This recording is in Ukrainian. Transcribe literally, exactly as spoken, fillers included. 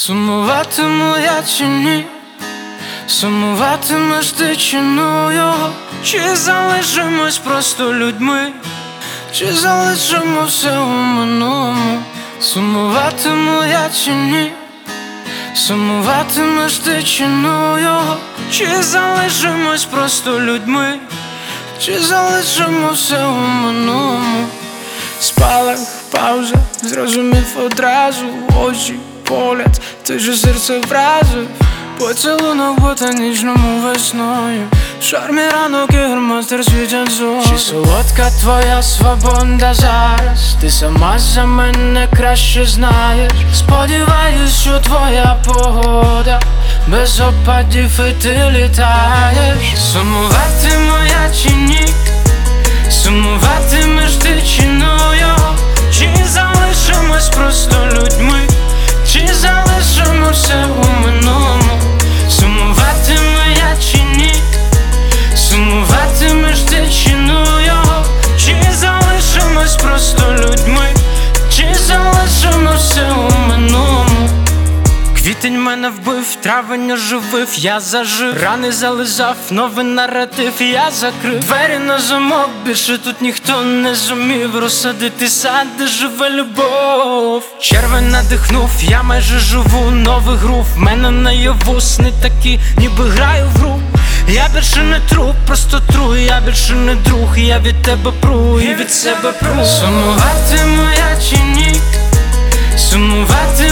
Сумуватиму я чи ні? Сумуватимеш ти чи ну його? Чи залишимось просто людьми? Чи залишимо все у минулому? Сумуватиму я чи ні? Сумуватимеш ти чи ну його? Чи залишимось просто людьми? Чи залишимо все у минулому? Спалах, пауза, зрозумів одразу. Очі, погляд, ти же серце вразив. Поцілунок будто ніжному весною. В шармі ранок і громадстер світять зорі. Чи солодка твоя свобода зараз? Ти сама за мене краще знаєш. Сподіваюсь, що твоя погода без опадів і ти літаєш. Сумуватиму я чи ні? Сумуватимеш ти чи ну його? Чи залишимось просто людьми? Чи залишимо все у минулому? Сумуватиму я чи ні? Сумуватимеш ти чи ну його? Чи залишимось просто людьми? Чи залишимо все у минулому? Квітень мене вбив, травень оживив, я зажив. Рани зализав, новий наратив я закрив. Двері на замок, більше тут ніхто не зумів розсадити сад, де живе любов. Червень надихнув, я майже живу, новий грув. Мене наяву сни такі, ніби граю в гру. Я більше не труп, просто тру. Я більше не друг, я від тебе пру і від себе пру. Сумуватиму я чи ні? Сумувати